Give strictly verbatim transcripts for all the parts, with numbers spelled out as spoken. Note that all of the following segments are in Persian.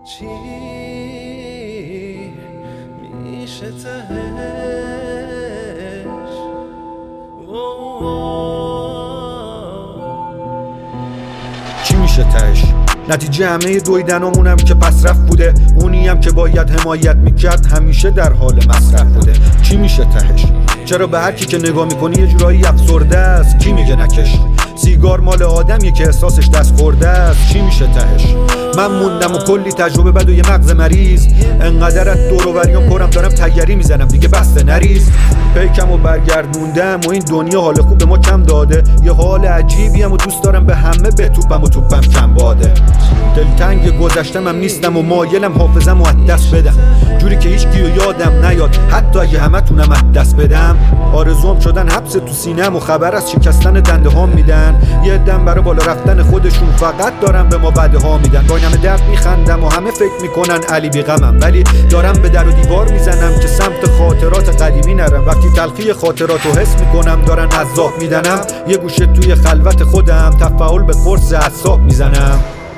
چی میشه تهش؟ چی میشه تهش؟ نتیجه همه دویدنامونم که پس رفت بوده، اونی هم که باید حمایت میکرد همیشه در حال مصرف بوده. چی میشه تهش؟ چرا به هر کی که نگاه میکنی یه جورایی افسرده است؟ کی میگه نکش؟ سیگار مال آدمیه که احساسش دست خورده است. چی میشه تهش؟ من موندم و کلی تجربه بد و یه مغز مریض، انقدر از دور و بریام پرم دارم تگری میزنم دیگه بسته نریز. پیکم و برگردوندم و این دنیا حال خوب به ما کم داده، یه حال عجیبیم و دوست دارم به همه بتوپم و توپم کم باده. دلتنگ گذشتم هم نیستم و مایلم حافظم و از دست بدم، جوری که هیچ کیو یادم نیاد حتی اگه همه تونم از دست بدم. آرزوم شدن حبس تو سینم و خبر از شکستن دنده ها میدن، یه دم برای بالا رفتن خودشون فقط دارم به ما بده ها میدن. با همه درد میخندم و همه فکر میکنن علی بی غمم، ولی دارم به در و دیوار میزنم که سمت خاطرات قدیمی نرم. وقتی تلخی خاطراتو حس میکنم دارن عذاب میدنم، یه گوشه توی خلوت خودم تفاعل به قرص اعصاب میزنم.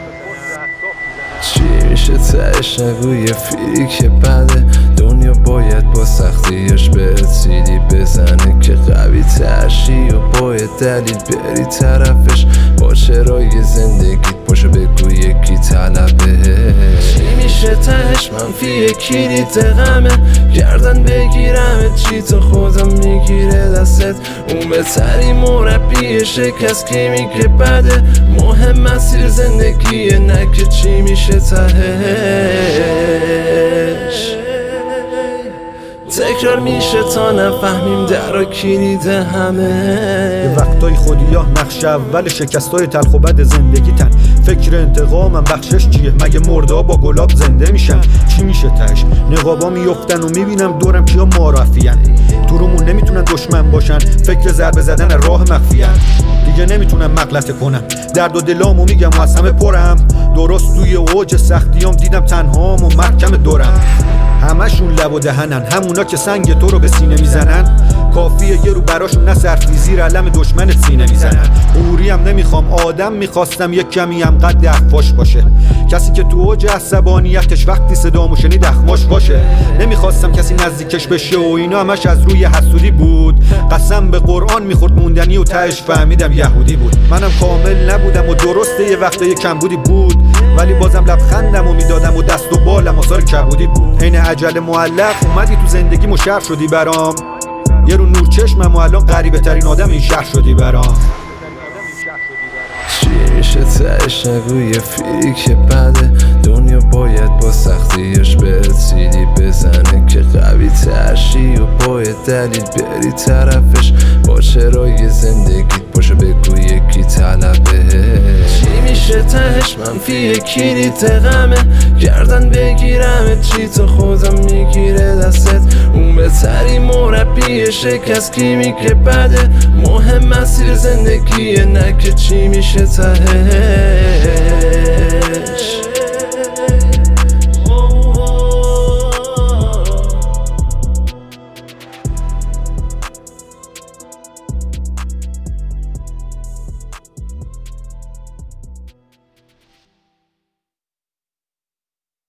چی میشه تهش؟ نگو یه فیری که بده، دنیا باید با سختیاش بهت سیلی بزنه که قوی ترشی و باید دلیل بری طرفش. با چرای زندگیت باشو بگو یکی طلبه. چی میشه تهش؟ منفی یکی نیت غمه، گردن بگیرم چی تو خودم میگیره دستت. اون بهتری مربی شکست که میگه بده، مهم مسیر زندگیه نه که چی میشه تهش. تکرار میشه تا نفهمیم درا کلیده همه. یه وقتای خودیاه نقش اول شکستای تلخ و بد زندگی تن، فکر انتقامم بخشش چیه؟ مگه مردا با گلاب زنده میشن؟ چی میشه تهش؟ نقابا میفتن و میبینم دورم کیا معرفین، تو رومون نمیتونن دشمن باشن، فکر ضربه زدن راه مخفیان. دیگه نمیتونم مغلطه کنم، درد و دلامو میگم و از همه پرم. درست توی اوج سختیام دیدم تنهام و محکم دورم. همشون لب و دهنن، همونا که سنگ تو رو به سینه میزنن. کافیه یه رو براشون نه سرفی زیر علم دشمنت سینه میزنن. غروری هم نمیخوام، آدم میخواستم یک کمی هم قد اخفاش باشه، کسی که تو اوج عصبانیتش وقتی صدامو شنید اخماش باشه. نمیخواستم کسی نزدیکش بشه و اینا همش از روی حسودی بود. قسم به قرآن میخورد موندنی و تهش فهمیدم یهودی بود. منم کامل نبودم و درسته یه وقتای کمبودی بود، ولی بازم لبخندم و میدادم و دست و بالم آثار کبودی بود. عین عجله معلق اومدی تو زندگی مشر شدی برام، یه رو نور چشمم و الان غریبه ترین آدم این شهر شدی برام. چی میشه تهش؟ نگو یه فیری که بده، دنیا باید با سختیاش بهت سیلی بزنه که قوی ترشی و باید دلیل بری طرفش. با چرای زندگیت باشو بگو یکی طلبه. چی میشه تهش؟ منفی یکی نیت غمه، گردن بگیرم چی تو خودم میگیره دستت. اون بهتری مربی شکست کی میگه بده، مهم مسیر زندگیه نه که چی میشه تهش.